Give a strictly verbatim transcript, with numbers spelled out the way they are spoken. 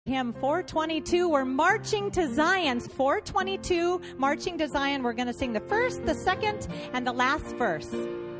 Hymn four twenty-two, we're marching to Zion. four twenty-two, marching to Zion. We're going to sing the first, the second, and the last verse.